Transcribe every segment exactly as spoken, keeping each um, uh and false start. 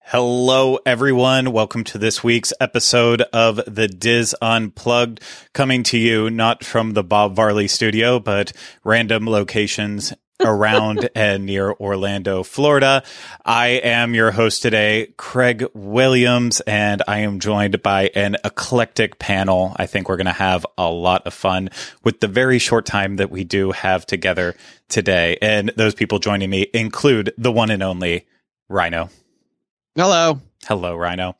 Hello, everyone. Welcome to this week's episode of the Diz Unplugged, coming to you not from the Bob Varley studio, but random locations around and near Orlando, Florida. I am your host today, Craig Williams, and I am joined by an eclectic panel. I think we're going to have a lot of fun with the very short time that we do have together today. And those people joining me include the one and only Rhino. Hello. Hello, Rhino.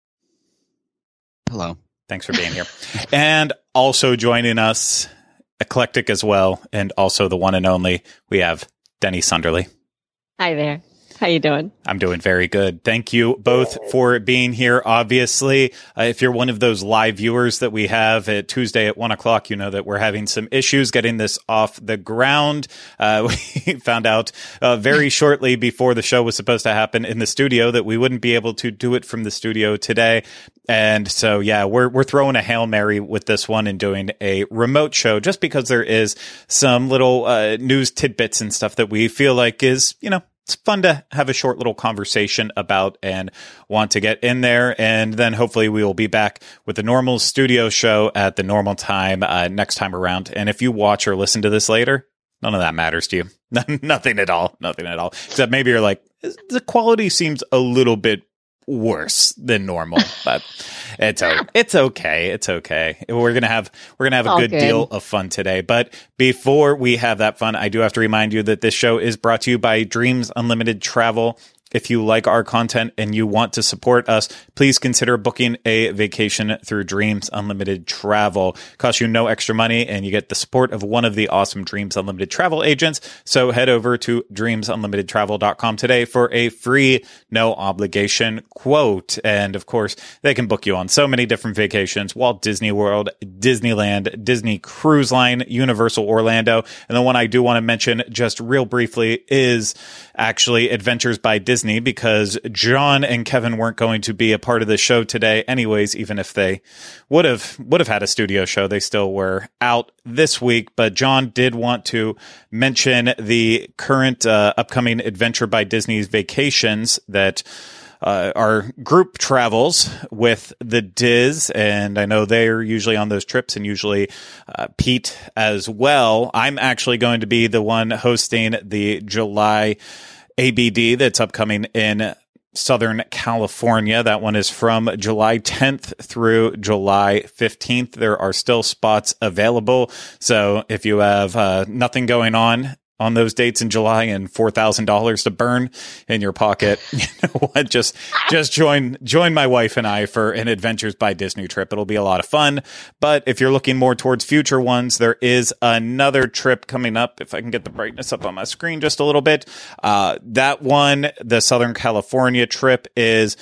Hello. Thanks for being here. And also joining us, eclectic as well, and also the one and only, we have Denny Sunderly. Hi there. How you doing? I'm doing very good. Thank you both for being here. Obviously, uh, if you're one of those live viewers that we have at Tuesday at one o'clock, you know that we're having some issues getting this off the ground. Uh, we found out uh, very shortly before the show was supposed to happen in the studio that we wouldn't be able to do it from the studio today. And so, yeah, we're we're throwing a Hail Mary with this one and doing a remote show just because there is some little uh, news tidbits and stuff that we feel like is, you know, it's fun to have a short little conversation about and want to get in there. And then hopefully we will be back with the normal studio show at the normal time uh, next time around. And if you watch or listen to this later, none of that matters to you. Nothing at all. Nothing at all. Except maybe you're like, the quality seems a little bit worse than normal, but it's it's okay. It's okay. We're gonna have we're gonna have a good, good deal of fun today. But before we have that fun, I do have to remind you that this show is brought to you by Dreams Unlimited Travel. If you like our content and you want to support us, please consider booking a vacation through Dreams Unlimited Travel. Costs you no extra money, and you get the support of one of the awesome Dreams Unlimited travel agents. So head over to dreams unlimited travel dot com today for a free, no obligation quote. And of course, they can book you on so many different vacations: Walt Disney World, Disneyland, Disney Cruise Line, Universal Orlando. And the one I do want to mention just real briefly is actually Adventures by Disney, because John and Kevin weren't going to be a part of the show today anyways. Even if they would have would have had a studio show, they still were out this week. But John did want to mention the current uh, upcoming Adventure by Disney's vacations that Uh, our group travels with the Diz, and I know they're usually on those trips, and usually uh, Pete as well. I'm actually going to be the one hosting the July A B D that's upcoming in Southern California. That one is from July tenth through July fifteenth. There are still spots available, so if you have uh, nothing going on on those dates in July and four thousand dollars to burn in your pocket, you know what, just, just join, join my wife and I for an Adventures by Disney trip. It'll be a lot of fun. But if you're looking more towards future ones, there is another trip coming up. If I can get the brightness up on my screen just a little bit. Uh, that one, the Southern California trip, is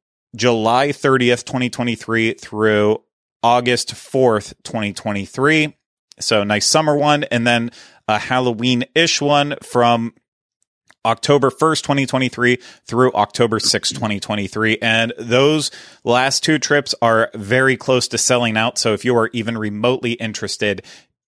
July thirtieth, twenty twenty-three through August fourth, twenty twenty-three. So nice summer one. And then a Halloween-ish one from October first, twenty twenty-three through October sixth, twenty twenty-three. And those last two trips are very close to selling out. So if you are even remotely interested,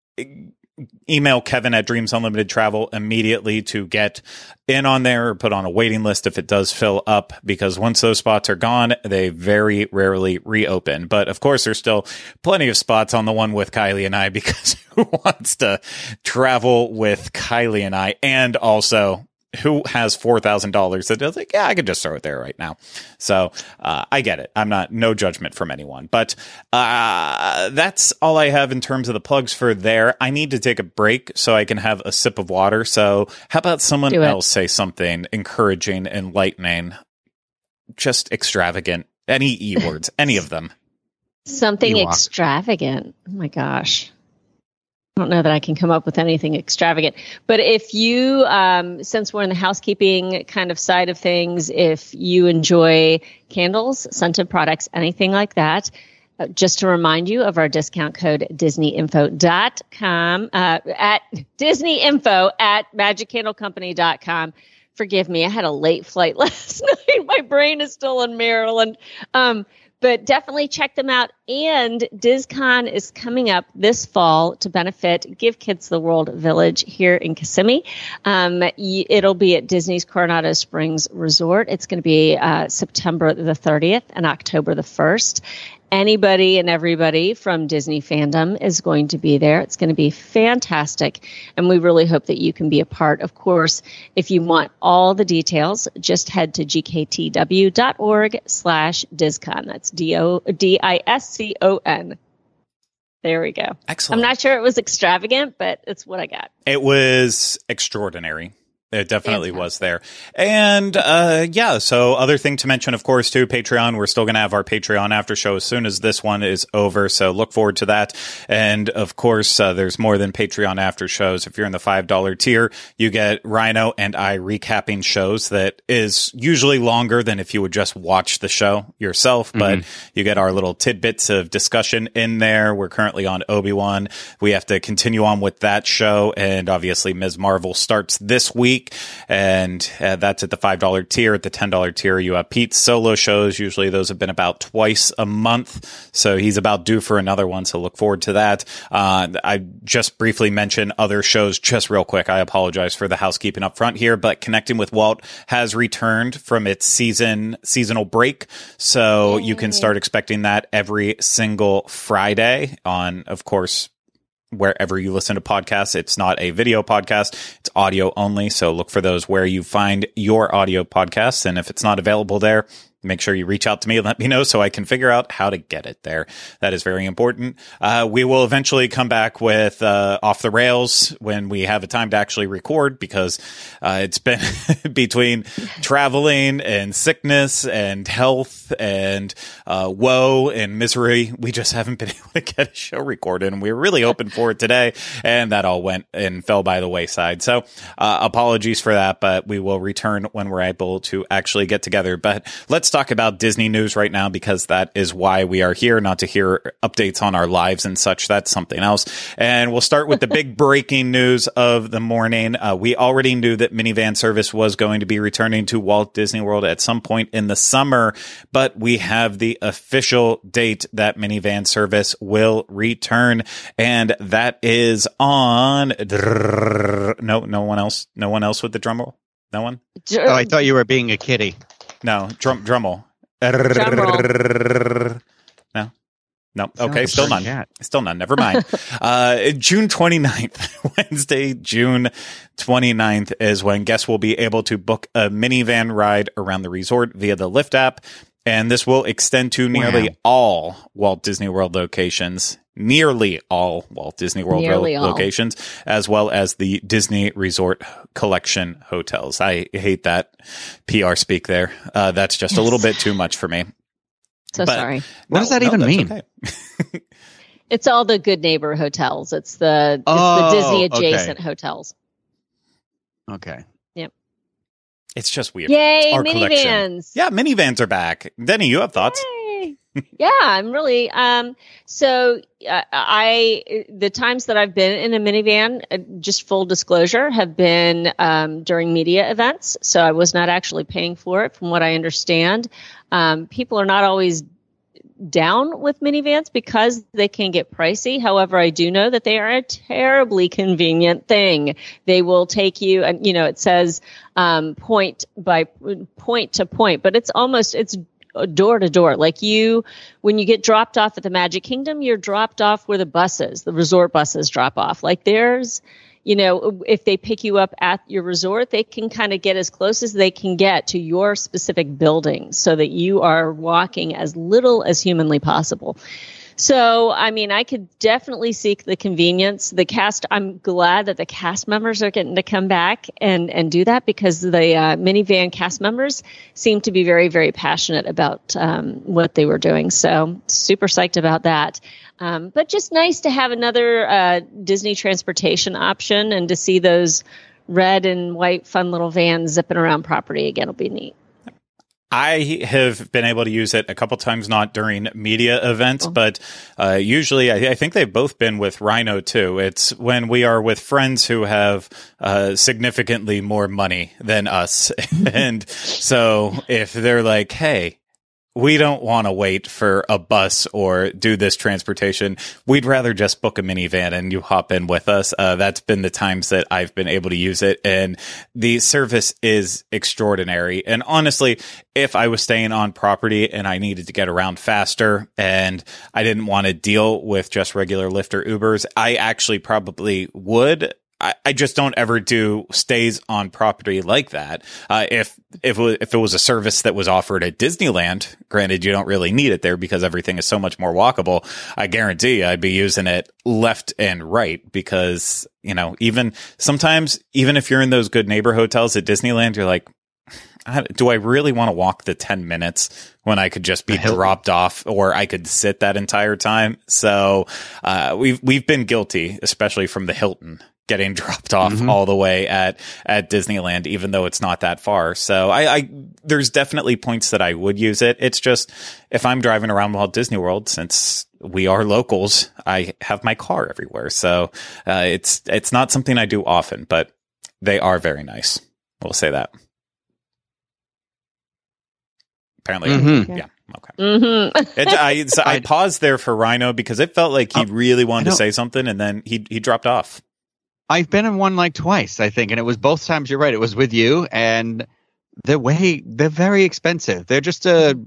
email Kevin at Dreams Unlimited Travel immediately to get in on there or put on a waiting list if it does fill up, because once those spots are gone, they very rarely reopen. But of course, there's still plenty of spots on the one with Kylie and I, because who wants to travel with Kylie and I? And also, who has four thousand dollars that is like, yeah, I could just throw it there right now. So uh, I get it. I'm not, no judgment from anyone. But uh, that's all I have in terms of the plugs for there. I need to take a break so I can have a sip of water. So how about someone else say something encouraging, enlightening, just extravagant? Any E words, any of them. Something Ewok. Extravagant. Oh my gosh. I don't know that I can come up with anything extravagant, but if you, um, since we're in the housekeeping kind of side of things, if you enjoy candles, scented products, anything like that, uh, just to remind you of our discount code disney info dot com, uh, at disney info at magic candle company dot com. Forgive me, I had a late flight last night. My brain is still in Maryland. Um, but definitely check them out. And DizCon is coming up this fall to benefit Give Kids the World Village here in Kissimmee. Um, it'll be at Disney's Coronado Springs Resort. It's going to be uh, September the thirtieth and October the first. Anybody and everybody from Disney fandom is going to be there. It's going to be fantastic, and we really hope that you can be a part. Of course, if you want all the details, just head to gktw.org slash DizCon. That's D O D I S C O N. There we go. Excellent. I'm not sure it was extravagant, but it's what I got. It was extraordinary. It definitely Fantastic. was there. And, uh, yeah, so other thing to mention, of course, too, Patreon. We're still going to have our Patreon after show as soon as this one is over. So look forward to that. And, of course, uh, there's more than Patreon after shows. If you're in the five dollar tier, you get Rhino and I recapping shows that is usually longer than if you would just watch the show yourself. Mm-hmm. But you get our little tidbits of discussion in there. We're currently on Obi-Wan. We have to continue on with that show. And obviously, Miz Marvel starts this week. And uh, that's at the five dollar tier. At the ten dollar tier, you have Pete's solo shows. Usually those have been about twice a month. So he's about due for another one. So look forward to that. Uh, I just briefly mentioned other shows just real quick. I apologize for the housekeeping up front here, but Connecting with Walt has returned from its season seasonal break. So Yay. You can start expecting that every single Friday on, of course, wherever you listen to podcasts. It's not a video podcast. It's audio only. So look for those where you find your audio podcasts. And if it's not available there, make sure you reach out to me and let me know so I can figure out how to get it there. That is very important. Uh, we will eventually come back with uh, Off the Rails when we have a time to actually record, because uh, it's been between traveling and sickness and health and uh, woe and misery. We just haven't been able to get a show recorded, and we were really hoping for it today, and that all went and fell by the wayside. So uh, apologies for that, but we will return when we're able to actually get together. But let's talk about Disney news right now, because that is why we are here, not to hear updates on our lives and such. That's something else. And we'll start with the big breaking news of the morning. Uh, we already knew that minivan service was going to be returning to Walt Disney World at some point in the summer, but we have the official date that minivan service will return, and that is on no no one else no one else with the drum roll. No one? Oh, I thought you were being a kitty. No, drum drummel. Drum no. No. Okay, still none. Cat. Still none. Never mind. uh, June twenty-ninth, Wednesday, June twenty-ninth is when guests will be able to book a minivan ride around the resort via the Lyft app. And this will extend to nearly wow. all Walt Disney World locations, nearly all Walt Disney World ro- locations, as well as the Disney Resort Collection hotels. I hate that P R speak there. Uh, that's just yes. a little bit too much for me. So but, sorry. What no, does that no, even mean? Okay. It's all the Good Neighbor hotels. It's the, it's oh, the Disney adjacent okay. hotels. Okay. Yep. It's just weird. Yay, Our minivans. collection. Yeah, minivans are back. Denny, you have thoughts? Yay. Yeah, I'm really, um, so uh, I, the times that I've been in a minivan, uh, just full disclosure, have been um, during media events. So I was not actually paying for it, from what I understand. Um, people are not always down with minivans because they can get pricey. However, I do know that they are a terribly convenient thing. They will take you, and you know, it says um, point by point to point, but it's almost, it's door to door. Like you, when you get dropped off at the Magic Kingdom, you're dropped off where the buses, the resort buses drop off. Like there's, you know, if they pick you up at your resort, they can kind of get as close as they can get to your specific building so that you are walking as little as humanly possible. So, I mean, I could definitely seek the convenience. The cast, I'm glad that the cast members are getting to come back and, and do that, because the uh, minivan cast members seem to be very, very passionate about um, what they were doing. So super psyched about that. Um, but just nice to have another uh, Disney transportation option, and to see those red and white fun little vans zipping around property again will be neat. I have been able to use it a couple times, not during media events, oh. but uh, usually I, I think they've both been with Rhino too. It's when we are with friends who have uh, significantly more money than us. And so if they're like, hey, we don't want to wait for a bus or do this transportation. We'd rather just book a minivan and you hop in with us. Uh, that's been the times that I've been able to use it. And the service is extraordinary. And honestly, if I was staying on property and I needed to get around faster and I didn't want to deal with just regular Lyft or Ubers, I actually probably would. I, I just don't ever do stays on property like that. Uh, if if it was, if it was a service that was offered at Disneyland, granted you don't really need it there because everything is so much more walkable. I guarantee I'd be using it left and right because you know even sometimes even if you're in those good neighbor hotels at Disneyland, you're like, do I really want to walk the ten minutes when I could just be dropped off or I could sit that entire time? So uh, we've we've been guilty, especially from the Hilton, getting dropped off mm-hmm. all the way at, at Disneyland, even though it's not that far. So I, I, there's definitely points that I would use it. It's just, if I'm driving around Walt Disney World, since we are locals, I have my car everywhere. So, uh, it's, it's not something I do often, but they are very nice. We'll say that. Apparently. Mm-hmm. Yeah. Okay. Mm-hmm. it, I, so I paused there for Rhino because it felt like he oh, really wanted to say something and then he, he dropped off. I've been in one like twice, I think, and it was both times. You're right. It was with you, and the way they're very expensive. They're just a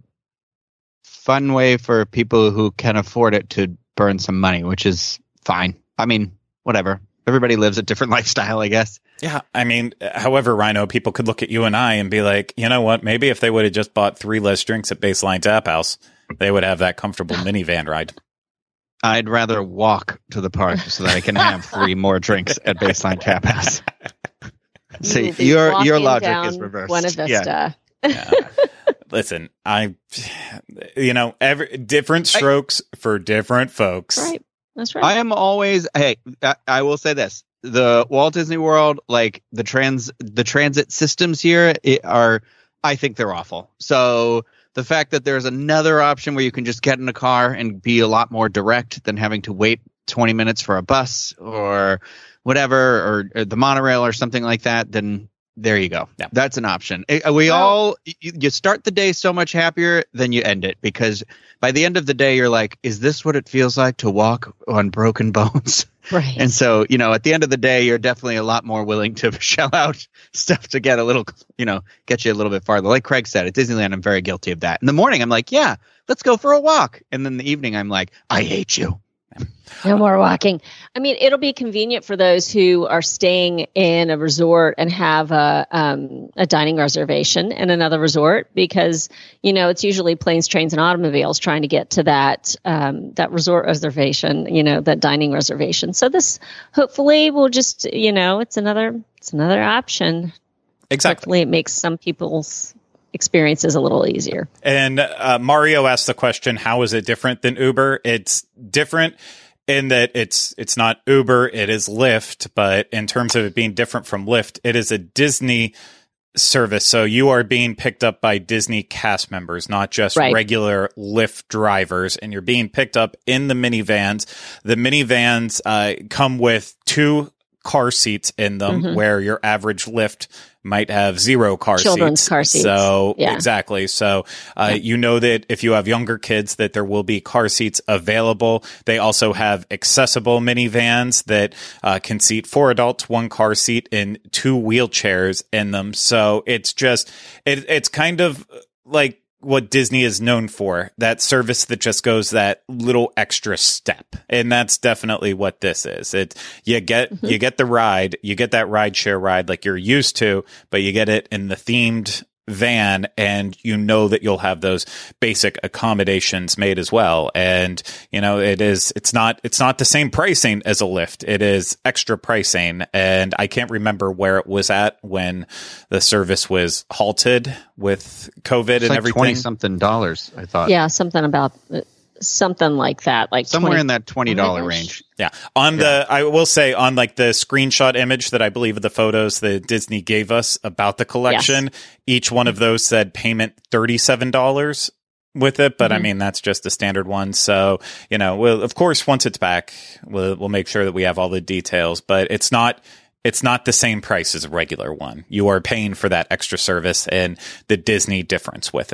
fun way for people who can afford it to burn some money, which is fine. I mean, whatever. Everybody lives a different lifestyle, I guess. Yeah. I mean, however, Rhino, people could look at you and I and be like, you know what? Maybe if they would have just bought three less drinks at Baseline Tap House, they would have that comfortable minivan ride. I'd rather walk to the park so that I can have three more drinks at Baseline Tap House. See, you your your logic is reversed. Buena Vista. Yeah. Yeah. Listen, I, you know, every different strokes I, for different folks. Right. That's right. I am always. Hey, I, I will say this: the Walt Disney World, like the trans, the transit systems here, it are. I think they're awful. So. The fact that there's another option where you can just get in a car and be a lot more direct than having to wait twenty minutes for a bus or whatever, or, or the monorail or something like that, then there you go. Yeah. That's an option. We all, you start the day so much happier than you end it, because by the end of the day, you're like, is this what it feels like to walk on broken bones? Right. And so, you know, at the end of the day, you're definitely a lot more willing to shell out stuff to get a little, you know, get you a little bit farther. Like Craig said, at Disneyland, I'm very guilty of that. In the morning, I'm like, yeah, let's go for a walk. And then in the evening, I'm like, I hate you. No more walking. I mean, it'll be convenient for those who are staying in a resort and have a um, a dining reservation in another resort, because, you know, it's usually planes, trains, and automobiles trying to get to that um, that resort reservation, you know, that dining reservation. So this hopefully will just, you know, it's another it's another option. Exactly. Hopefully it makes some people's experiences a little easier. And uh, Mario asked the question, how is it different than Uber? It's different in that it's it's not Uber, it is Lyft, but in terms of it being different from Lyft, it is a Disney service. So you are being picked up by Disney cast members, not just right. regular Lyft drivers, and you're being picked up in the minivans. The minivans uh, come with two car seats in them, mm-hmm. where your average Lyft might have zero car Children's seats. car seats. So yeah. exactly. So uh, yeah. you know that if you have younger kids, that there will be car seats available. They also have accessible minivans that uh, can seat four adults, one car seat, and two wheelchairs in them. So it's just it, it's kind of like what Disney is known for, that service that just goes that little extra step. And that's definitely what this is. It, you get, mm-hmm. you get the ride, you get that ride share ride like you're used to, but you get it in the themed van, and you know that you'll have those basic accommodations made as well. And, you know, it is, it's not, it's not the same pricing as a Lyft. It is extra pricing. And I can't remember where it was at when the service was halted with COVID it's and like everything. twenty something dollars, I thought. Yeah. Something about something like that, like somewhere twenty in that twenty dollars range. Yeah. On yeah. the, I will say on like the screenshot image that I believe of the photos that Disney gave us about the collection, yes. each one of those said payment thirty-seven dollars with it. But mm-hmm. I mean, that's just the standard one. So, you know, we'll, of course, once it's back, we'll, we'll make sure that we have all the details, but it's not, it's not the same price as a regular one. You are paying for that extra service and the Disney difference with it.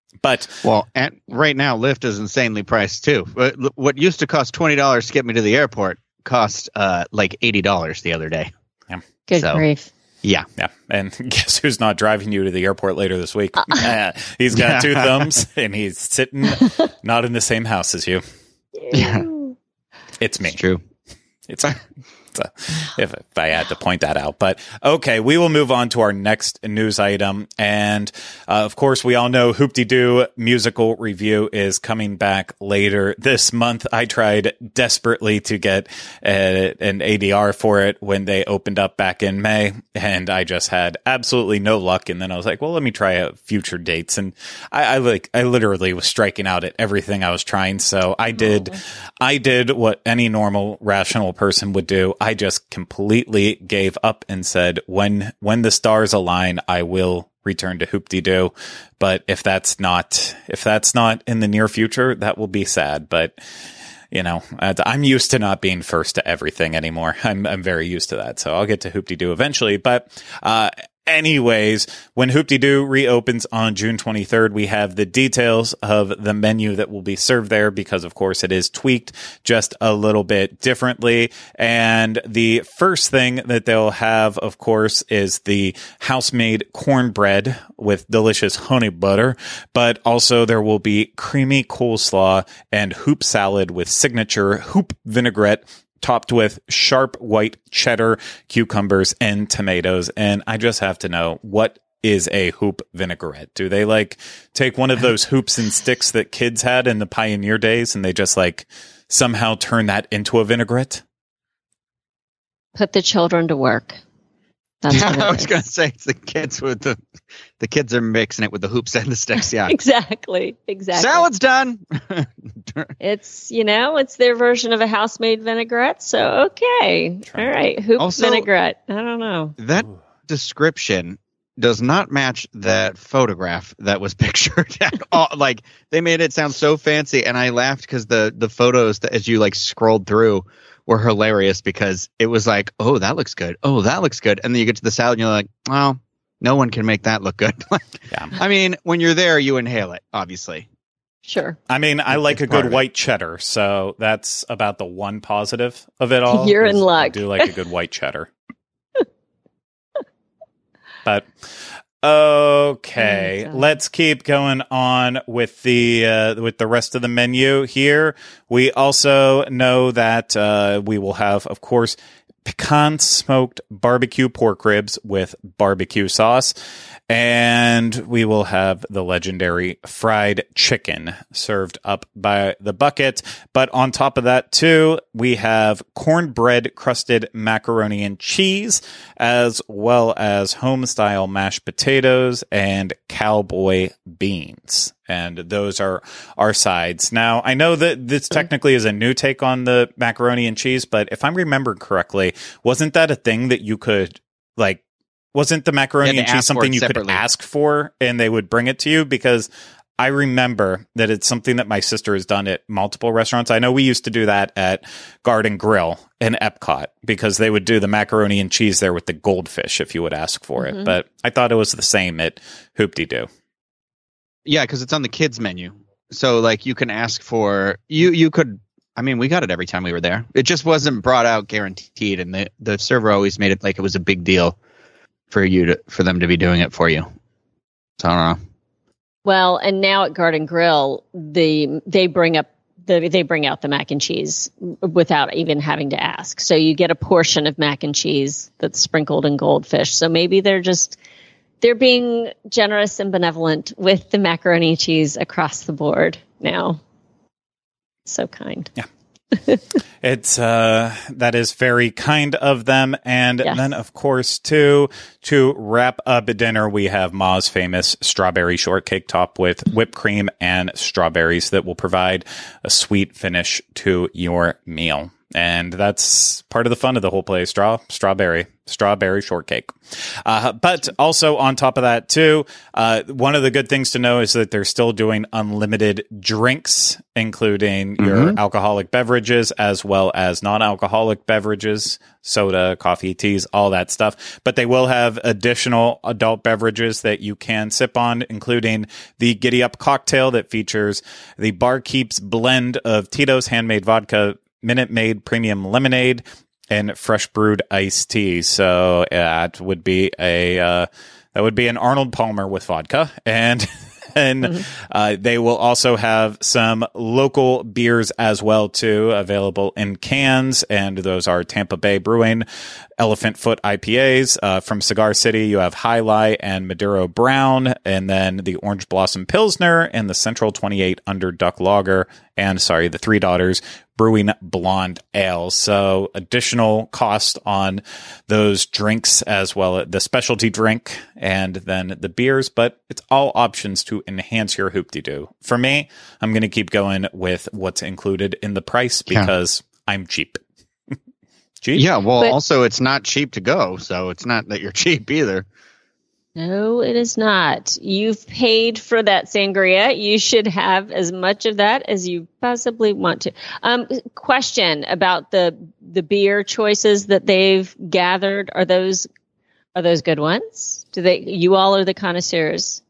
But well, and right now Lyft is insanely priced too. What used to cost twenty dollars to get me to the airport cost uh, like eighty dollars the other day. Yeah. Good so, grief. Yeah. Yeah. And guess who's not driving you to the airport later this week? Uh, he's got two thumbs and he's sitting not in the same house as you. Yeah. It's me. It's true. It's me. So, if, if I had to point that out. But okay, we will move on to our next news item. And uh, of course, we all know Hoop-Dee-Doo musical review is coming back later this month. I tried desperately to get a, an A D R for it when they opened up back in May, and I just had absolutely no luck. And then I was like, well, let me try out future dates. And I, I like, I literally was striking out at everything I was trying. So I did, oh. I did what any normal, rational person would do. I just completely gave up and said, when when the stars align, I will return to Hoop-Dee-Doo. But if that's not if that's not in the near future, that will be sad. But you know, I'm used to not being first to everything anymore. I'm I'm very used to that. So I'll get to Hoop-Dee-Doo eventually. But uh anyways, when Hoop-Dee-Doo reopens on June twenty-third, we have the details of the menu that will be served there because, of course, it is tweaked just a little bit differently. And the first thing that they'll have, of course, is the house-made cornbread with delicious honey butter, but also there will be creamy coleslaw and hoop salad with signature hoop vinaigrette, topped with sharp white cheddar, cucumbers, and tomatoes. And I just have to know, what is a hoop vinaigrette? Do they like take one of those hoops and sticks that kids had in the pioneer days and they just like somehow turn that into a vinaigrette? Put the children to work. That's yeah, I was is. going to say it's the kids with the the kids are mixing it with the hoops and the sticks. Yeah, exactly, exactly. Salad's done. It's you know it's their version of a house-made vinaigrette. So okay, all right, hoop also, vinaigrette. I don't know. That description does not match that photograph that was pictured at all. Like they made it sound so fancy, and I laughed because the the photos that as you like scrolled through were hilarious because it was like, oh, that looks good. Oh, that looks good. And then you get to the salad and you're like, well, no one can make that look good. yeah. I mean, when you're there, you inhale it, obviously. Sure. I mean, I like it's a good white cheddar. So that's about the one positive of it all. You're in luck. I do like a good white cheddar. But okay, so. Let's keep going on with the uh, with the rest of the menu here. We also know that uh, we will have, of course, pecan smoked barbecue pork ribs with barbecue sauce. And we will have the legendary fried chicken served up by the bucket. But on top of that, too, we have cornbread crusted macaroni and cheese, as well as home-style mashed potatoes and cowboy beans. And those are our sides. Now, I know that this technically is a new take on the macaroni and cheese, but if I'm remembering correctly, wasn't that a thing that you could, like, wasn't the macaroni and cheese something you could ask for and they would bring it to you? Because I remember that it's something that my sister has done at multiple restaurants. I know we used to do that at Garden Grill in Epcot because they would do the macaroni and cheese there with the goldfish if you would ask for it. Mm-hmm. But I thought it was the same at Hoop-Dee-Doo. Yeah, because it's on the kids menu. So like you can ask for, you you could, I mean, we got it every time we were there. It just wasn't brought out guaranteed. And the, the server always made it like it was a big deal for you to, for them to be doing it for you. So I don't know. Well, and now at Garden Grill, the they bring up the they bring out the mac and cheese without even having to ask. So you get a portion of mac and cheese that's sprinkled in goldfish. So maybe they're just they're being generous and benevolent with the macaroni and cheese across the board now. So kind. Yeah. It's uh that is very kind of them. And yes. Then of course too, to wrap up dinner, we have Ma's famous strawberry shortcake top with whipped cream and strawberries that will provide a sweet finish to your meal. And that's part of the fun of the whole place. Straw, strawberry, strawberry shortcake. Uh, but also on top of that, too, uh, one of the good things to know is that they're still doing unlimited drinks, including mm-hmm. your alcoholic beverages as well as non-alcoholic beverages, soda, coffee, teas, all that stuff. But they will have additional adult beverages that you can sip on, including the Giddy Up cocktail that features the Barkeep's blend of Tito's handmade vodka, Minute Maid premium lemonade, and fresh brewed iced tea. So that would be a uh, that would be an Arnold Palmer with vodka, and and mm-hmm. uh, they will also have some local beers as well too, available in cans, and those are Tampa Bay Brewing Elephant Foot I P As. Uh, from Cigar City, you have High Lie and Maduro Brown, and then the Orange Blossom Pilsner and the Central twenty-eight Under Duck Lager, and sorry, the Three Daughters Brewing Blonde Ale. So additional cost on those drinks as well, the specialty drink and then the beers, but it's all options to enhance your hoop-de-doo. For me, I'm going to keep going with what's included in the price because yeah. I'm cheap. Cheap? Yeah, well, but, also it's not cheap to go, so it's not that you're cheap either. No, it is not. You've paid for that sangria. You should have as much of that as you possibly want to. Um, question about the the beer choices that they've gathered. Are those are those good ones? Do they? You all are the connoisseurs.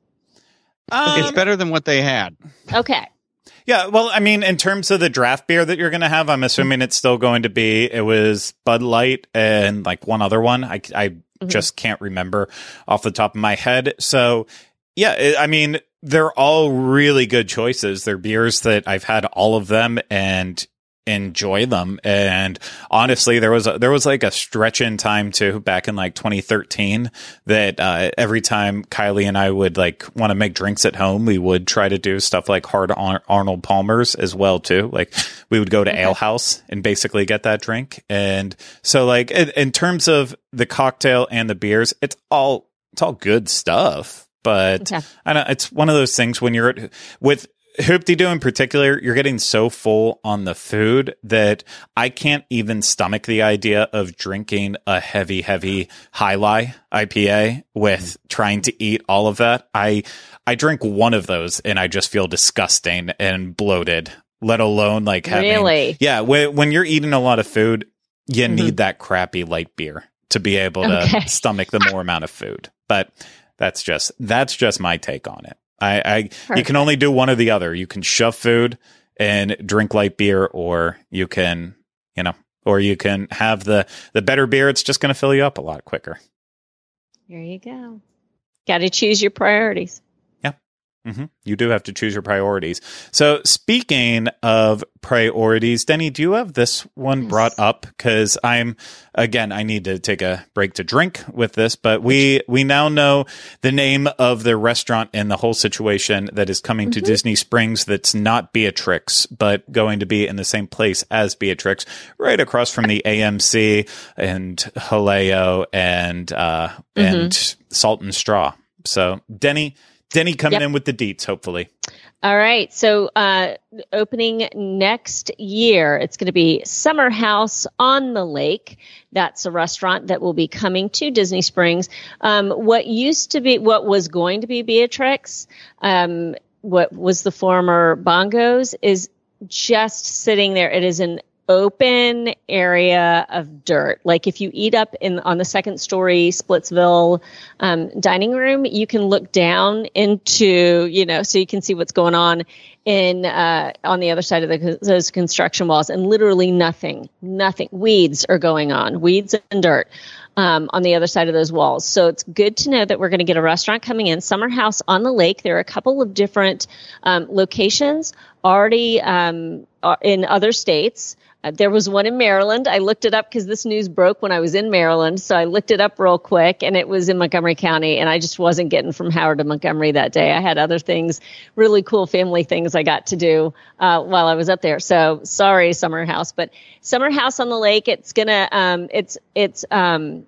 Um, it's better than what they had. Okay. Yeah, well, I mean, in terms of the draft beer that you're going to have, I'm assuming it's still going to be, it was Bud Light and like one other one. I, I mm-hmm. just can't remember off the top of my head. So, yeah, it, I mean, they're all really good choices. They're beers that I've had all of them and enjoy them. And honestly, there was a, there was like a stretch in time too back in like twenty thirteen that uh, every time Kylie and I would like want to make drinks at home, we would try to do stuff like hard Ar- Arnold Palmer's as well too. Like we would go to okay. Ale House and basically get that drink. And so like in, in terms of the cocktail and the beers, it's all it's all good stuff. But okay. I don't, it's one of those things when you're with Hoop-de-doo in particular, you're getting so full on the food that I can't even stomach the idea of drinking a heavy, heavy High Lie I P A with mm. trying to eat all of that. I I drink one of those and I just feel disgusting and bloated, let alone like having... Really? Yeah, when, when you're eating a lot of food, you mm-hmm. need that crappy light beer to be able to okay. stomach the more amount of food. But that's just that's just my take on it. I, I you can only do one or the other. You can shove food and drink light beer, or you can, you know, or you can have the, the better beer. It's just going to fill you up a lot quicker. There you go. Got to choose your priorities. Yeah. Mm-hmm. You do have to choose your priorities. So speaking of priorities, Denny, do you have this one yes. brought up? Because I'm, again, I need to take a break to drink with this, but we, we now know the name of the restaurant and the whole situation that is coming mm-hmm. to Disney Springs that's not Beatrix, but going to be in the same place as Beatrix, right across from the A M C and Haleo and, uh, mm-hmm. and Salt and Straw. So Denny, Denny coming yep. in with the deets, hopefully. All right. So uh, opening next year, it's going to be Summer House on the Lake. That's a restaurant that will be coming to Disney Springs. Um, what used to be, what was going to be Beatrix, um, what was the former Bongos, is just sitting there. It is an open area of dirt. Like if you eat up in on the second story Splitsville um, dining room, you can look down into, you know, so you can see what's going on in uh, on the other side of the, those construction walls, and literally nothing, nothing. Weeds are going on, weeds and dirt um, on the other side of those walls. So it's good to know that we're going to get a restaurant coming in, Summer House on the Lake. There are a couple of different um, locations already um, in other states. Uh, there was one in Maryland. I looked it up because this news broke when I was in Maryland. So I looked it up real quick, and it was in Montgomery County. And I just wasn't getting from Howard to Montgomery that day. I had other things, really cool family things I got to do uh, while I was up there. So sorry, Summer House. But Summer House on the Lake, it's gonna, um, it's it's um,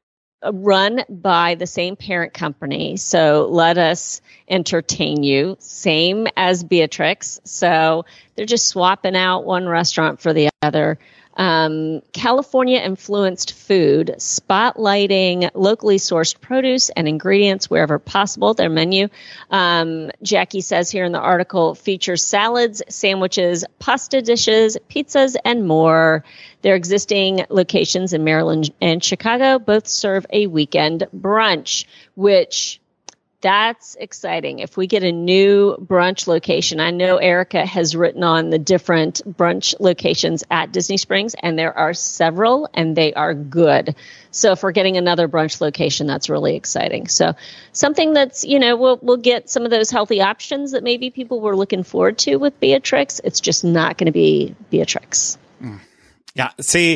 run by the same parent company. So let us entertain you, same as Beatrix. So they're just swapping out one restaurant for the other. Um, California-influenced food, spotlighting locally sourced produce and ingredients wherever possible. Their menu, um, Jackie says here in the article, features salads, sandwiches, pasta dishes, pizzas, and more. Their existing locations in Maryland and Chicago both serve a weekend brunch, which... that's exciting. If we get a new brunch location, I know Erica has written on the different brunch locations at Disney Springs, and there are several, and they are good. So if we're getting another brunch location, that's really exciting. So something that's, you know, we'll we'll get some of those healthy options that maybe people were looking forward to with Beatrix. It's just not going to be Beatrix. Mm. Yeah. See,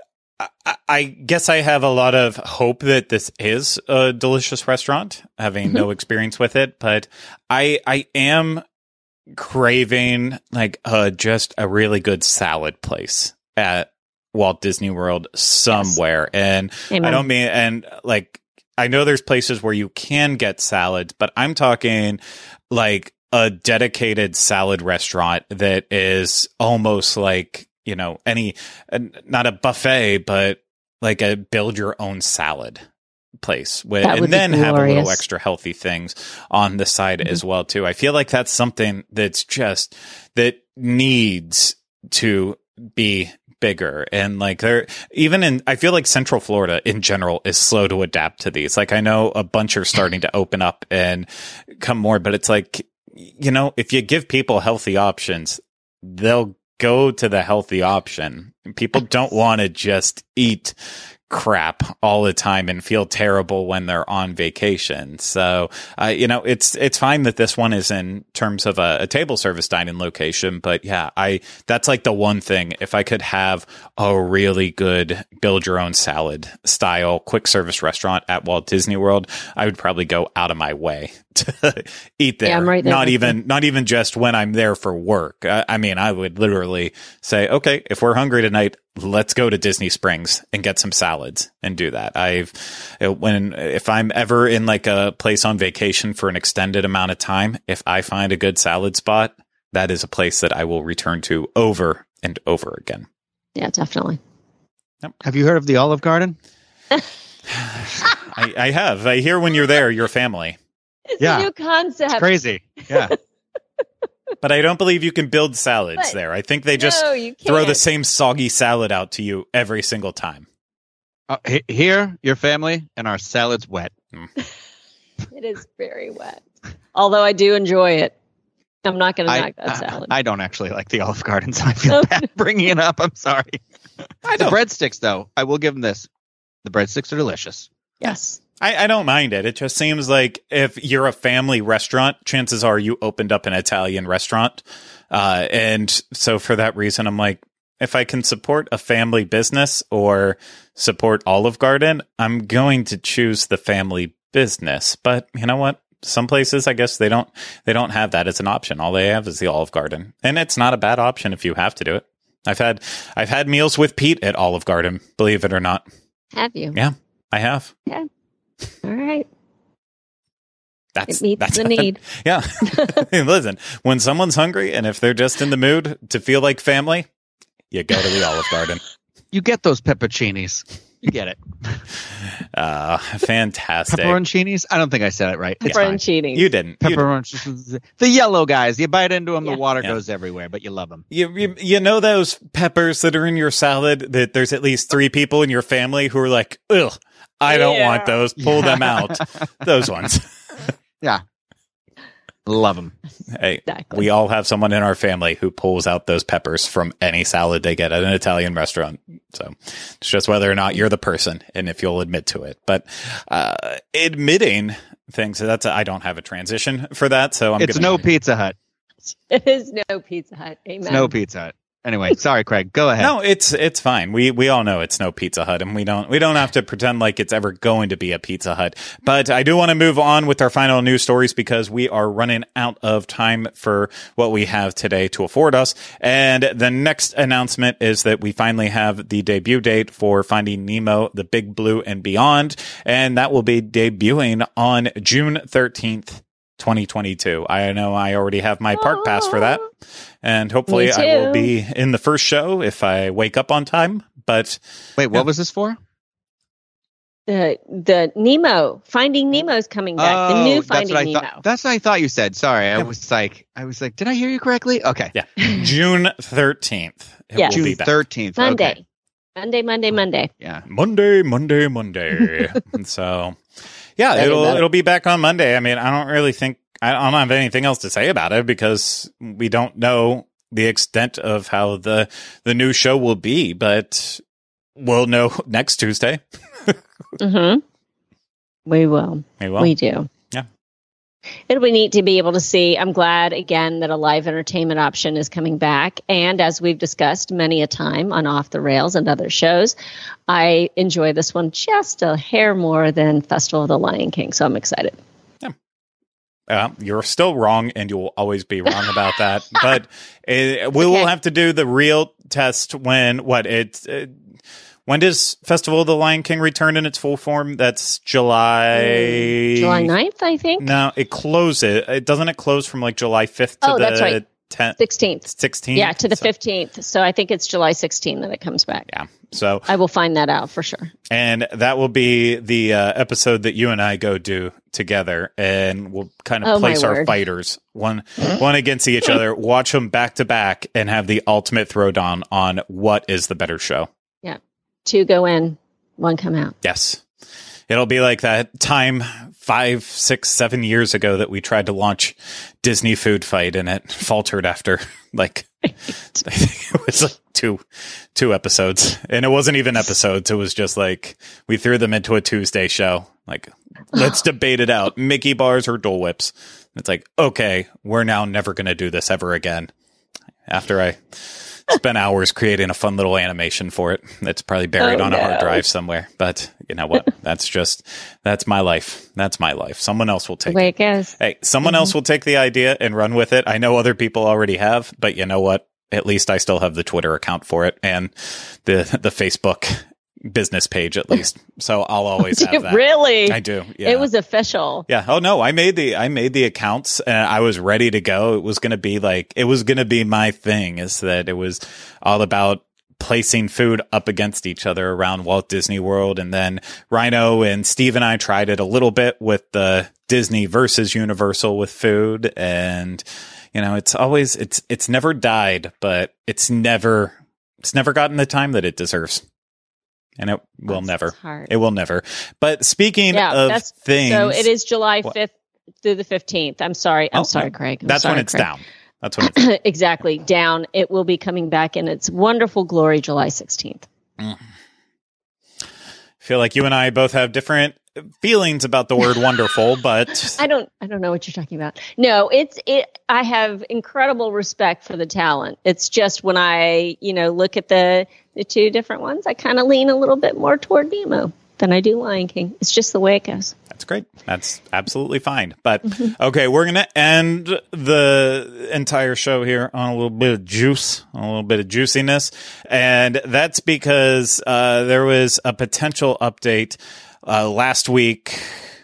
I, I guess I have a lot of hope that this is a delicious restaurant, having no experience with it, but I I am craving like uh, just a really good salad place at Walt Disney World somewhere. Yes. And Amen. I don't mean, and like, I know there's places where you can get salads, but I'm talking like a dedicated salad restaurant that is almost like, you know, any, not a buffet, but like a build your own salad place with, and then have a little extra healthy things on the side mm-hmm. as well, too. I feel like that's something that's just, that needs to be bigger. And like there, even in, I feel like Central Florida in general is slow to adapt to these. Like I know a bunch are starting to open up and come more, but it's like, you know, if you give people healthy options, they'll go to the healthy option. People don't want to just eat crap all the time and feel terrible when they're on vacation. So, uh, you know, it's it's fine that this one is in terms of a, a table service dining location. But yeah, I that's like the one thing. If I could have a really good build your own salad style quick service restaurant at Walt Disney World, I would probably go out of my way to eat there. Yeah, I'm right there. Not even not even just when I'm there for work. I, I mean, I would literally say, okay, if we're hungry tonight, let's go to Disney Springs and get some salads and do that. I've when if I'm ever in like a place on vacation for an extended amount of time, if I find a good salad spot, that is a place that I will return to over and over again. Yeah, definitely. Yep. Have you heard of the Olive Garden? I, I have. I hear when you're there, you're family. It's yeah. a new concept. It's crazy. Yeah. But I don't believe you can build salads but, there. I think they just no, throw the same soggy salad out to you every single time. Uh, he- here, your family, and our salad's wet. Mm. It is very wet. Although I do enjoy it. I'm not going to knock that salad. I, I don't actually like the Olive Garden, so I feel bad bringing it up. I'm sorry. I the breadsticks, though, I will give them this. The breadsticks are delicious. Yes. I, I don't mind it. It just seems like if you're a family restaurant, chances are you opened up an Italian restaurant. Uh, and so for that reason, I'm like, if I can support a family business or support Olive Garden, I'm going to choose the family business. But you know what? Some places, I guess they don't, they don't have that as an option. All they have is the Olive Garden. And it's not a bad option if you have to do it. I've had, I've had meals with Pete at Olive Garden, believe it or not. Have you? Yeah, I have. Yeah. All right. That's, it meets that's the need. Yeah. Listen, when someone's hungry and if they're just in the mood to feel like family, you go to the Olive Garden. You get those pepperoncinis. You get it. Uh, fantastic. Pepperoncinis? I don't think I said it right. Pepperoncinis. You didn't. Pepperoncinis. The yellow guys. You bite into them, yeah. the water yeah. goes everywhere, but you love them. You, you you know those peppers that are in your salad that there's at least three people in your family who are like, ugh, I don't yeah. want those. Pull yeah. them out. Those ones. Yeah. Love them. Hey, exactly. We all have someone in our family who pulls out those peppers from any salad they get at an Italian restaurant. So it's just whether or not you're the person and if you'll admit to it. But uh, admitting things, that's a, I don't have a transition for that. So I'm It's gonna, no Pizza Hut. It is no Pizza Hut. Amen. It's no Pizza Hut. Anyway, sorry, Craig. Go ahead. No, it's it's fine. We we all know it's no Pizza Hut, and we don't we don't have to pretend like it's ever going to be a Pizza Hut. But I do want to move on with our final news stories because we are running out of time for what we have today to afford us. And the next announcement is that we finally have the debut date for Finding Nemo, The Big Blue and Beyond, and that will be debuting on June thirteenth. twenty twenty-two. I know I already have my park pass for that, and hopefully I will be in the first show if I wake up on time. But wait, what yeah. was this for? The the Nemo Finding Nemo's coming back. Oh, the new Finding that's Nemo. Thought, that's what I thought you said. Sorry, I was like, I was like, did I hear you correctly? Okay, yeah, June thirteenth. Yeah, June thirteenth. Monday. Okay. Monday, Monday, Monday. Yeah, Monday, Monday, Monday. And so, yeah, Ready it'll it'll be back on Monday. I mean, I don't really think I don't have anything else to say about it because we don't know the extent of how the the new show will be, but we'll know next Tuesday. Mm-hmm. We will. We will. We do. Yeah. It'll be neat to be able to see. I'm glad, again, that a live entertainment option is coming back. And as we've discussed many a time on Off the Rails and other shows, I enjoy this one just a hair more than Festival of the Lion King. So I'm excited. Yeah. Uh, you're still wrong, and you will always be wrong about that. But it, we okay. will have to do the real test when, what, it's... It, When does Festival of the Lion King return in its full form? That's July... Mm, July ninth, I think. No, it closes. It doesn't it close from like July fifth to oh, the that's right. tenth? sixteenth. sixteenth? Yeah, to the so. fifteenth. So I think it's July sixteenth that it comes back. Yeah. So I will find that out for sure. And that will be the uh, episode that you and I go do together, and we'll kind of oh, place our word. fighters one one against each other, watch them back to back, and have the ultimate throwdown on what is the better show. Yeah. Two go in, one come out. Yes. It'll be like that time five, six, seven years ago that we tried to launch Disney Food Fight, and it faltered after like I think it was like two two episodes. And it wasn't even episodes. It was just like we threw them into a Tuesday show. Like, let's debate it out. Mickey bars or Dole Whips. It's like, okay, we're now never going to do this ever again. After I spent hours creating a fun little animation for it. It's probably buried oh, on a no. hard drive somewhere. But you know what? That's just, that's my life. That's my life. Someone else will take the way it. it goes. Hey, someone mm-hmm. else will take the idea and run with it. I know other people already have, but you know what? At least I still have the Twitter account for it and the the Facebook business page at least. So I'll always have that. Really? I do. Yeah. It was official. Yeah. Oh no, I made the I made the accounts and I was ready to go. It was going to be like it was going to be my thing is that it was all about placing food up against each other around Walt Disney World. And then Rhino and Steve and I tried it a little bit with the Disney versus Universal with food. And you know, it's always it's it's never died, but it's never it's never gotten the time that it deserves. And it will that's never. Hard. It will never. But speaking yeah, of that's, things. So it is July fifth through the fifteenth. I'm sorry. I'm oh, sorry, Craig. I'm that's sorry, when it's Craig. down. That's when it's down. Exactly. Down. It will be coming back in its wonderful glory July sixteenth. Mm. I feel like you and I both have different feelings about the word wonderful, but I don't I don't know what you're talking about. No, it's it I have incredible respect for the talent. It's just when I, you know, look at the the two different ones, I kind of lean a little bit more toward Nemo than I do Lion King. It's just the way it goes. That's great. That's absolutely fine. But okay, we're going to end the entire show here on a little bit of juice, a little bit of juiciness. And that's because uh, there was a potential update uh, last week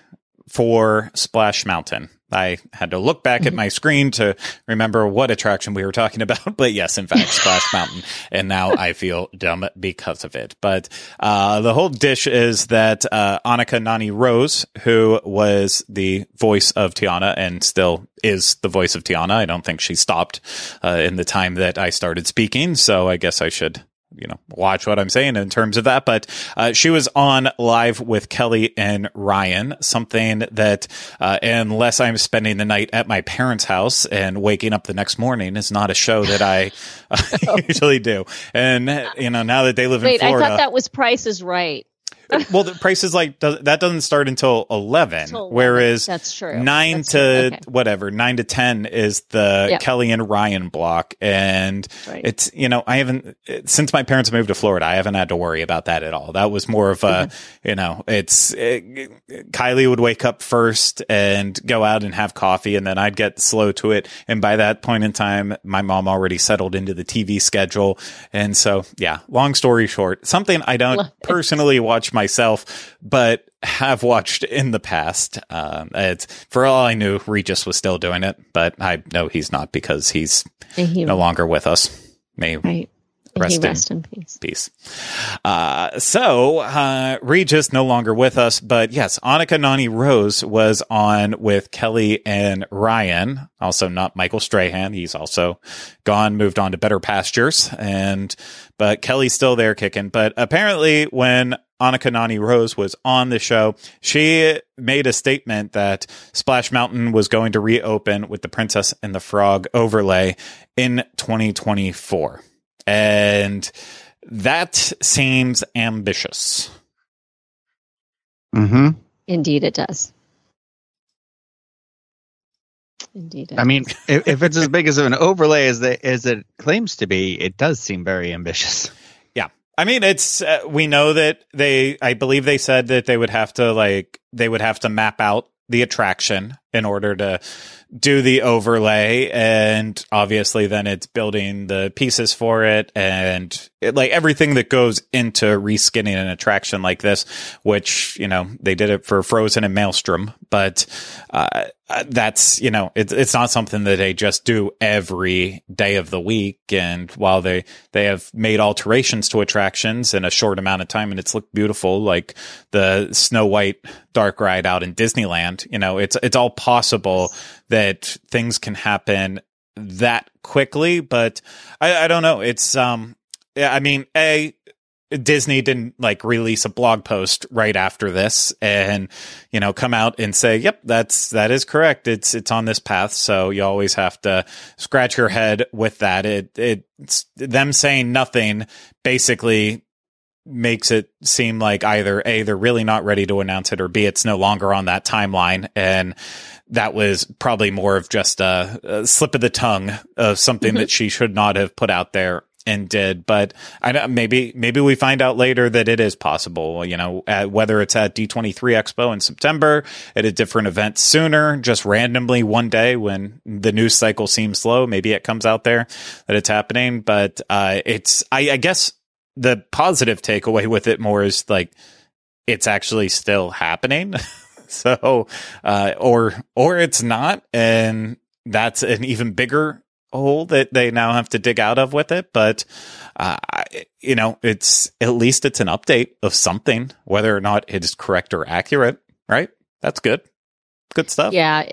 for Splash Mountain. I had to look back at my screen to remember what attraction we were talking about. But yes, in fact, Splash Mountain. And now I feel dumb because of it. But uh, the whole dish is that uh, Annika Nani Rose, who was the voice of Tiana and still is the voice of Tiana. I don't think she stopped uh, in the time that I started speaking. So I guess I should you know, watch what I'm saying in terms of that. But uh, she was on Live with Kelly and Ryan, something that uh, unless I'm spending the night at my parents' house and waking up the next morning is not a show that I uh, usually do. And, you know, now that they live Wait, in Florida. I thought that was Price is Right. Well, the price is like does, that doesn't start until eleven, until eleven. Whereas that's true. Nine that's to true. Okay. whatever nine to ten is the yep. Kelly and Ryan block, and right. it's you know I haven't since my parents moved to Florida, I haven't had to worry about that at all. That was more of a mm-hmm. you know it's it, Kylie would wake up first and go out and have coffee, and then I'd get slow to it, and by that point in time, my mom already settled into the T V schedule, and so yeah. Long story short, something I don't personally watch myself, but have watched in the past. Um, it's, for all I knew, Regis was still doing it, but I know he's not because he's he, no longer with us. May right. rest, he rest in, in peace. peace. Uh, so uh, Regis no longer with us, but yes, Annika Noni Rose was on with Kelly and Ryan. Also, not Michael Strahan. He's also gone, moved on to better pastures, and but Kelly's still there kicking. But apparently, when Annika Noni Rose was on the show, she made a statement that Splash Mountain was going to reopen with the Princess and the Frog overlay in twenty twenty-four. And that seems ambitious. Mm-hmm. Indeed, it does. Indeed. It I mean, if, if it's as big as an overlay as, the, as it claims to be, it does seem very ambitious. Yeah. I mean, it's, uh, we know that they, I believe they said that they would have to, like, they would have to map out the attraction in order to do the overlay, and obviously then it's building the pieces for it and it, like everything that goes into reskinning an attraction like this, which, you know, they did it for Frozen and Maelstrom, but uh, that's, you know, it's it's not something that they just do every day of the week. And while they they have made alterations to attractions in a short amount of time and it's looked beautiful, like the Snow White dark ride out in Disneyland, you know, it's it's all possible that things can happen that quickly, but I, I don't know. It's, um, yeah, I mean, A, Disney didn't like release a blog post right after this and, you know, come out and say, yep, that's, that is correct. It's, it's on this path. So you always have to scratch your head with that. It, it's them saying nothing basically makes it seem like either A, they're really not ready to announce it, or B, it's no longer on that timeline. And that was probably more of just a, a slip of the tongue of something mm-hmm. that she should not have put out there and did. But I don't, maybe, maybe we find out later that it is possible, you know, at, whether it's at D twenty-three Expo in September, at a different event sooner, just randomly one day when the news cycle seems slow, maybe it comes out there that it's happening. But uh, it's, I, I guess, the positive takeaway with it more is like it's actually still happening. so, uh, or, or it's not. And that's an even bigger hole that they now have to dig out of with it. But, uh, you know, it's at least it's an update of something, whether or not it is correct or accurate, right? That's good. Good stuff. Yeah.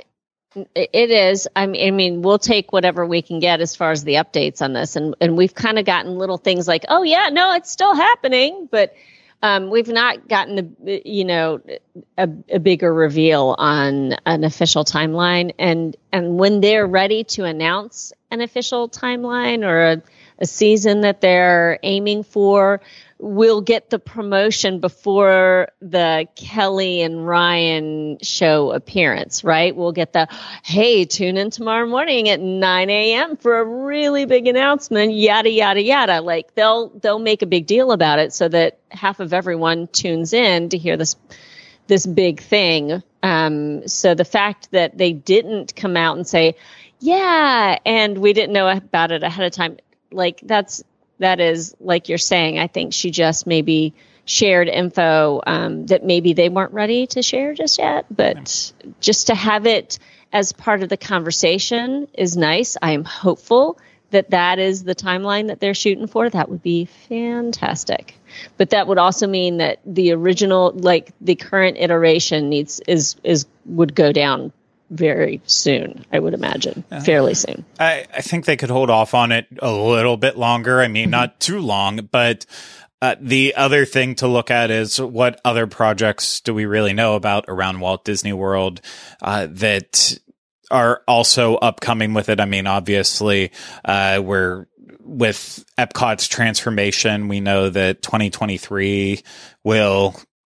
It is. I mean, I mean, we'll take whatever we can get as far as the updates on this, and and we've kind of gotten little things like, oh yeah, no, it's still happening, but um, we've not gotten the, you know, a, a bigger reveal on an official timeline, and and when they're ready to announce an official timeline or a, a season that they're aiming for, we'll get the promotion before the Kelly and Ryan show appearance, right? We'll get the, hey, tune in tomorrow morning at nine a.m. for a really big announcement, yada, yada, yada. Like they'll, they'll make a big deal about it so that half of everyone tunes in to hear this, this big thing. Um, so the fact that they didn't come out and say, yeah, and we didn't know about it ahead of time, like that's, That is, like you're saying, I think she just maybe shared info um, that maybe they weren't ready to share just yet. But yeah. just to have it as part of the conversation is nice. I am hopeful that that is the timeline that they're shooting for. That would be fantastic. But that would also mean that the original, like the current iteration needs is is would go down very soon, I would imagine, uh, fairly soon. I, I think they could hold off on it a little bit longer. I mean, mm-hmm. not too long, but uh, the other thing to look at is what other projects do we really know about around Walt Disney World uh, that are also upcoming with it. I mean, obviously, uh, we're with Epcot's transformation. We know that twenty twenty-three will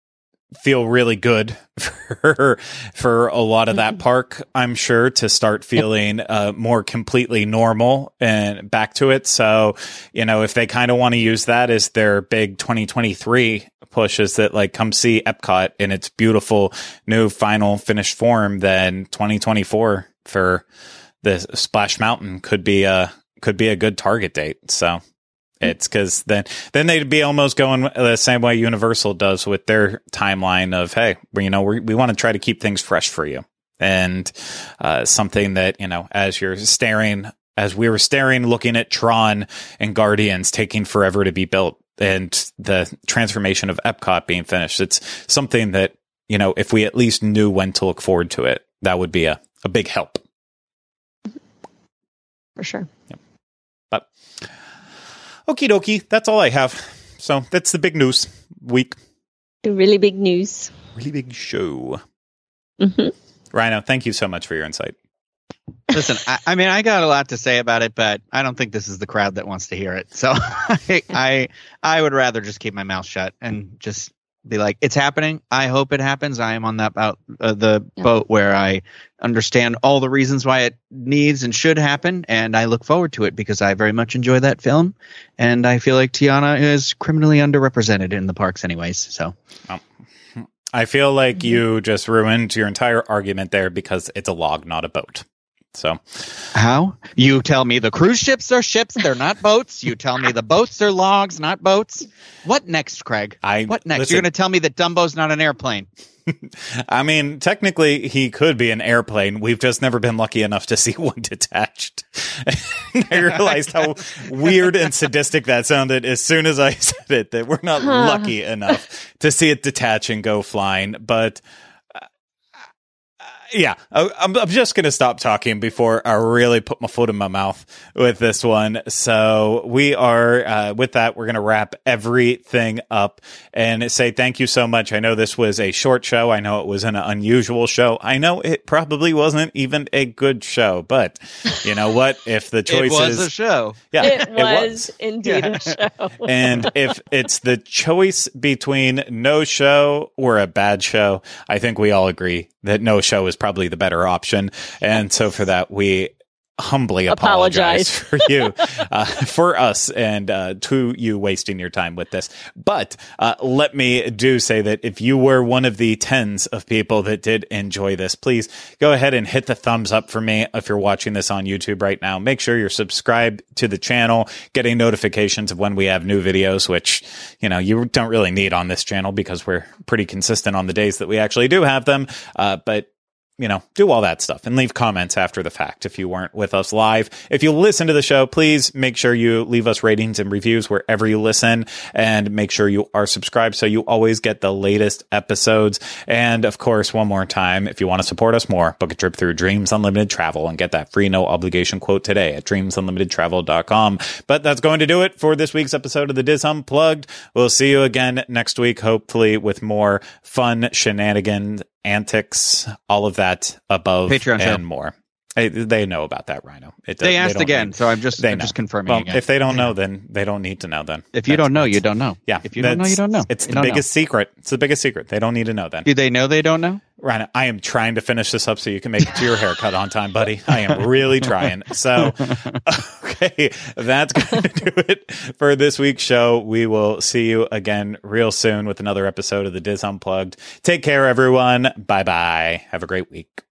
feel really good for for a lot of that park, I'm sure, to start feeling uh, more completely normal and back to it. So, you know, if they kind of want to use that as their big twenty twenty-three push, is that like, come see Epcot in its beautiful new final finished form, then twenty twenty-four for the Splash Mountain could be a could be a good target date. So It's because then then they'd be almost going the same way Universal does with their timeline of, hey, you know, we we want to try to keep things fresh for you. And uh, something that, you know, as you're staring, as we were staring, looking at Tron and Guardians taking forever to be built and the transformation of Epcot being finished, it's something that, you know, if we at least knew when to look forward to it, that would be a, a big help. For sure. Yep. But okie dokie, that's all I have. So that's the big news week. The really big news. Really big show. Mm-hmm. Rhino, thank you so much for your insight. Listen, I, I mean, I got a lot to say about it, but I don't think this is the crowd that wants to hear it. So I, I, I would rather just keep my mouth shut and just be like, it's happening. I hope it happens. I am on that boat, uh, the yeah. boat where I understand all the reasons why it needs and should happen, and I look forward to it because I very much enjoy that film, and I feel like Tiana is criminally underrepresented in the parks anyways. So oh. I feel like you just ruined your entire argument there because it's a log, not a boat. So how? You tell me the cruise ships are ships, they're not boats. You tell me the boats are logs, not boats. What next, Craig? I, what next? listen, You're going to tell me that Dumbo's not an airplane. I mean, technically, he could be an airplane. We've just never been lucky enough to see one detached. I realized how weird and sadistic that sounded as soon as I said it, that we're not huh. lucky enough to see it detach and go flying. But yeah, I'm, I'm just going to stop talking before I really put my foot in my mouth with this one. So we are, uh, with that, we're going to wrap everything up and say thank you so much. I know this was a short show. I know it was an unusual show. I know it probably wasn't even a good show, but you know what? If the choice is... It was is, a show. Yeah, it, it was, was indeed yeah. a show. And if it's the choice between no show or a bad show, I think we all agree that no show is probably the better option. And so for that, we humbly apologize, apologize. for you, uh, for us, and uh, to you wasting your time with this. But uh, let me do say that if you were one of the tens of people that did enjoy this, please go ahead and hit the thumbs up for me if you're watching this on YouTube right now. Make sure you're subscribed to the channel, getting notifications of when we have new videos, which, you know, you don't really need on this channel because we're pretty consistent on the days that we actually do have them. Uh, but you know, do all that stuff and leave comments after the fact if you weren't with us live. If you listen to the show, please make sure you leave us ratings and reviews wherever you listen, and make sure you are subscribed so you always get the latest episodes. And of course, one more time, if you want to support us more, book a trip through Dreams Unlimited Travel and get that free no obligation quote today at dreams unlimited travel dot com. But that's going to do it for this week's episode of the Diz Unplugged. We'll see you again next week, hopefully with more fun shenanigans, antics, all of that above Patreon and show. more. They, they know about that, Rhino. It does, they asked they again, need, so I'm just I'm know. just confirming well, again. If they don't know, then they don't need to know then. If you that's, don't know, you don't know. Yeah. If you don't know, you don't know. It's you the biggest know. secret. It's the biggest secret. They don't need to know then. Do they know they don't know? Rhino, I am trying to finish this up so you can make it to your haircut on time, buddy. I am really trying. So, okay, that's going to do it for this week's show. We will see you again real soon with another episode of the Diz Unplugged. Take care, everyone. Bye-bye. Have a great week.